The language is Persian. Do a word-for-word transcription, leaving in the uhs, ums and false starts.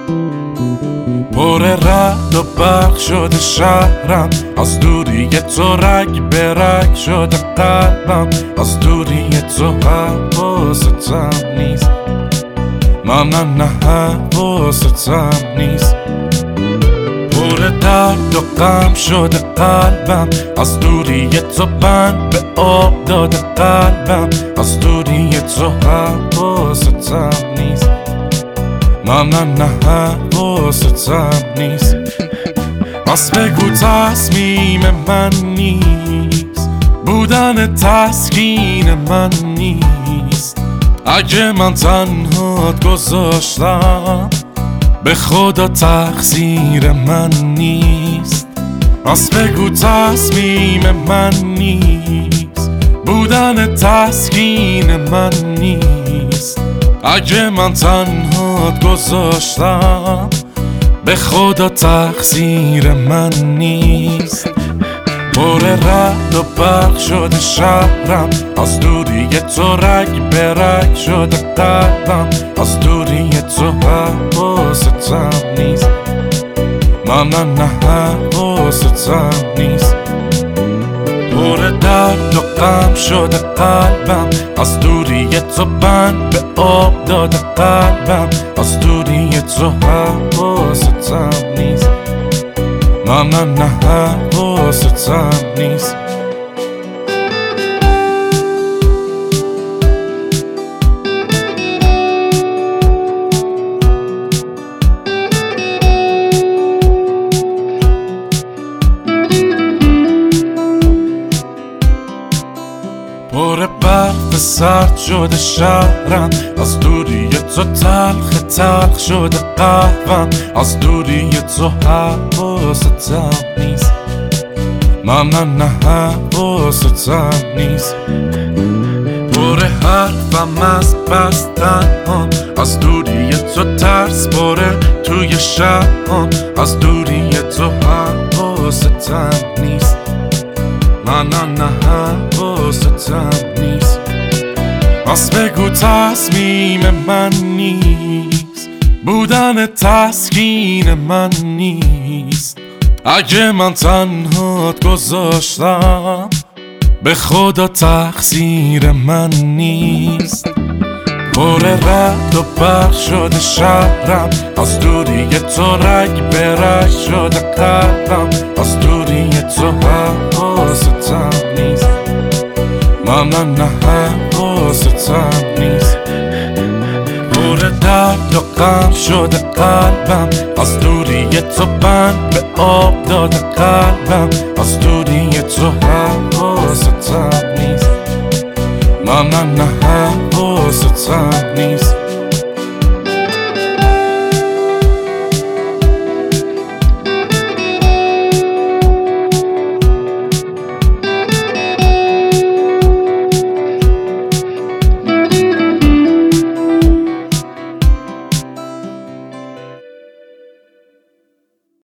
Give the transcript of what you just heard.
پر رعد و برق شده شهرم، از دوری تو رگ به رگ شده قلبم، از دوری تو حواستم نیست، نه نه نه حواستم نیست. پر درد و غم شده قلبم، از دوری تو بند به آب داده قلبم، از دوری تو حواستم نیست، نه نه نه حواستم نیست. پس بگو تصمیم من نیست، بودن تسکین من نیست. اگه من تنهات گذاشتم، به خدا تقصیر من نیست. پس بگو تصمیم من نیست، بودن تسکین من نیست. اگه من تنهات گذاشتم، به خدا تقصیر من نیست. پر رعد و برق شده شهرم، از دوری تو رگ به رگ شده قلبم، از دوری تو حواستم نیست، نه نه نه حواستم نیست. پر درد و غم شده قلبم، از دوری تو بند به آب داده قلبم، از دوری تو حواستم نیست، نه نه نه حواستم نیست. پر برف سرد شده شهرم، از دوری تو تلخ تلخ شده قهوم، از دوری تو حواستم نیست، نه نه نه حواستم نیست. پر حرفم از بستن ها، از دوری تو ترس باره توی شهرم، از دوری تو حواستم نیست، نه نه نه حواستم نیست. پس بگو تصمیم من نیست، بودن تسکین من نیست. اگه من تنهات گذاشتم، به خدا تقصیر من نیست. پر رعد و برق شده شهرم، از دوری تو رگ به رگ شده قلبم، از دوری تو حواستم نیست، نه نه نه حواستم نیست. پر درد و غم شده قلبم، از دوری تو بند به آب داده قلبم، از دوری تو حواستم نیست، نه نه نه حواستم نیست.